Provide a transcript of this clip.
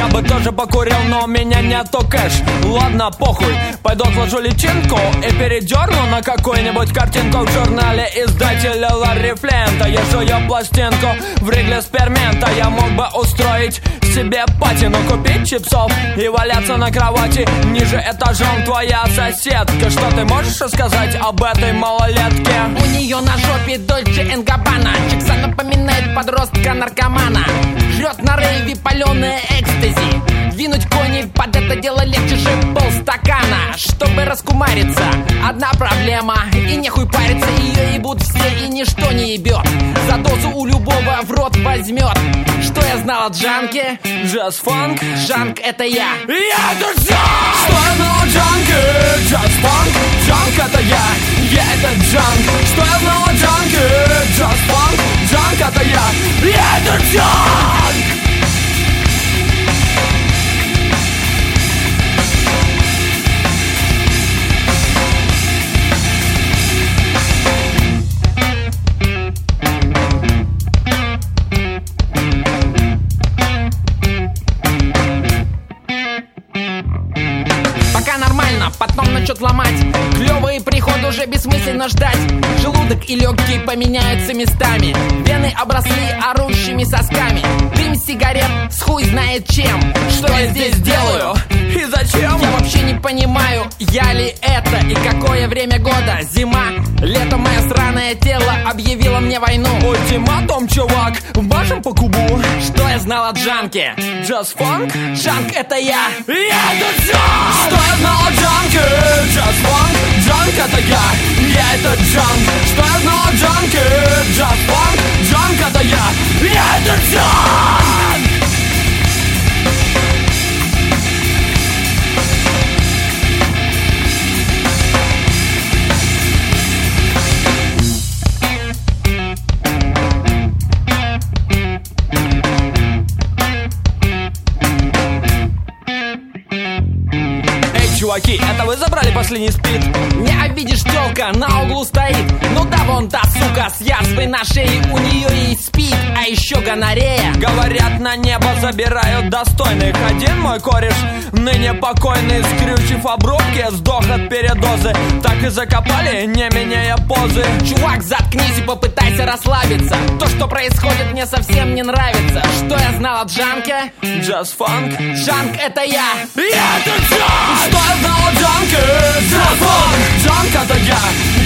бы тоже покурил, но у меня нету кэш. Ладно, похуй, пойду отложу личинку и передерну на какую-нибудь картинку в журнале издателя Ларри Флинта. Я жую пластинку в Ригле Спермента. Я мог бы устроить себе патину, купить чипсов и валяться на кровати ниже этажом. Твоя соседка, что ты можешь рассказать об этой малолетке? У нее на жопе Дольче энд Габбана. Чикса напоминает подростка-наркомана. Жрет на рейве паленое экстази. Двинуть кони под это дело легче же полстакана. Чтобы раскумариться, одна проблема. И нехуй париться, ее ебут все и ничто не ебет. За дозу у любого в рот возьмет. Что я знал о джанке? Джаз-фанк? Джанк это я. Я это джанк! Что я знал о джанке? Джаз-фанк? Джанк это я это джанк! Что я знал о джанке? Джаз-фанк? Джанк это я это джанк! Потом начнет ломать. Клевый приход уже бессмысленно ждать. Желудок и легкие поменяются местами. Вены обросли орущими сосками. Дым сигарет с хуй знает чем. Что я здесь делаю? И зачем? Я вообще не понимаю, я ли это и какое время года. Зима, лето, мое сраное тело объявило мне войну. Ультиматум, чувак, вмажем по кубу. Что я знал о джанке? Джаз-фанк? Джанк это я это джанк! Что я знал о джанке? Джаз-фанк? Джанк это я это джанк! Что я знал о джанке? Джаз-фанк? Джанк это я это джанк! Чуваки, это вы забрали последний спид? Не обидишь, тёлка на углу стоит. Ну да, вон та сука с язвой на шее. У нее есть спид, а еще гонорея. Говорят, на небо забирают достойных. Один мой кореш, ныне покойный, скрючив обрубки, сдох от передозы. Так и закопали, не меняя позы. Чувак, заткнись и попытайся расслабиться. То, что происходит, мне совсем не нравится. Что я знал о джанке? Джаз-фанк? Джанк это я это джанк! Что я знал о джанке? Джаз-фанк? Джанк это я